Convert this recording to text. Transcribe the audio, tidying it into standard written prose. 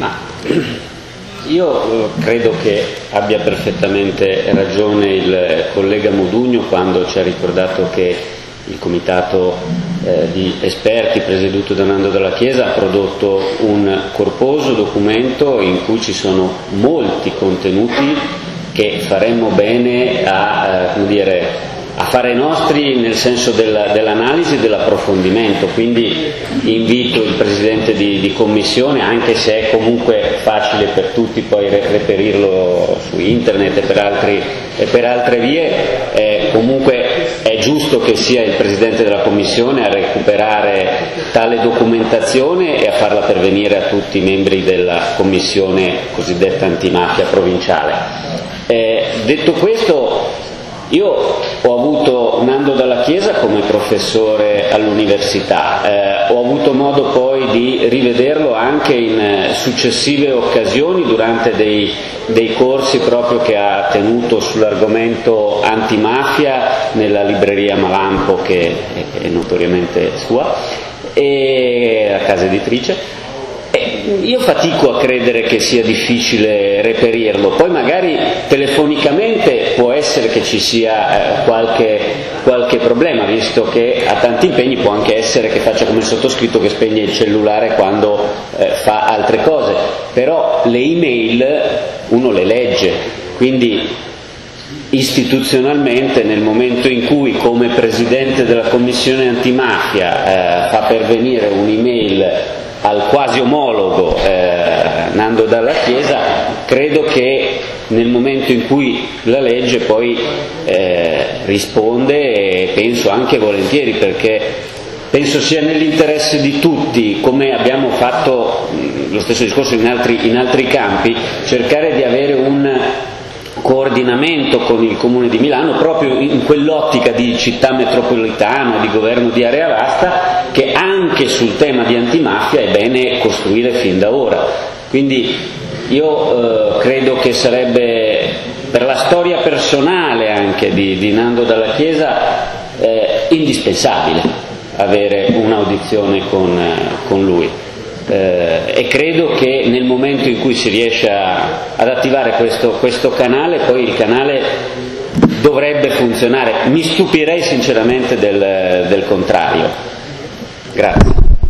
Ma io credo che abbia perfettamente ragione il collega Modugno quando ci ha ricordato che il comitato di esperti presieduto da Nando Dalla Chiesa ha prodotto un corposo documento in cui ci sono molti contenuti che faremmo bene a fare nostri nel senso dell'analisi e dell'approfondimento. Quindi invito il Presidente di Commissione, anche se è comunque facile per tutti poi reperirlo su internet e per altre vie, comunque è giusto che sia il Presidente della Commissione a recuperare tale documentazione e a farla pervenire a tutti i membri della Commissione cosiddetta antimafia provinciale. Detto questo, io ho avuto Nando Dalla Chiesa come professore all'università, ho avuto modo poi di rivederlo anche in successive occasioni durante dei corsi proprio che ha tenuto sull'argomento antimafia nella libreria Malampo, che è notoriamente sua, e la casa editrice. Io fatico a credere che sia difficile reperirlo, poi magari telefonicamente può essere che ci sia qualche problema, visto che ha tanti impegni. Può anche essere che faccia come il sottoscritto, che spegne il cellulare quando fa altre cose, però le email uno le legge, quindi istituzionalmente nel momento in cui come Presidente della Commissione antimafia fa pervenire un'email al quasi omologo Nando Dalla Chiesa, credo che nel momento in cui la legge poi risponde, e penso anche volentieri, perché penso sia nell'interesse di tutti, come abbiamo fatto lo stesso discorso in altri campi, cercare di avere un coordinamento con il Comune di Milano proprio in quell'ottica di città metropolitana, di governo di area vasta, che anche sul tema di antimafia è bene costruire fin da ora. Quindi io credo che sarebbe, per la storia personale anche di Nando Dalla Chiesa, indispensabile avere un'audizione con lui. E credo che nel momento in cui si riesce ad attivare questo canale, poi il canale dovrebbe funzionare. Mi stupirei sinceramente del contrario. Grazie.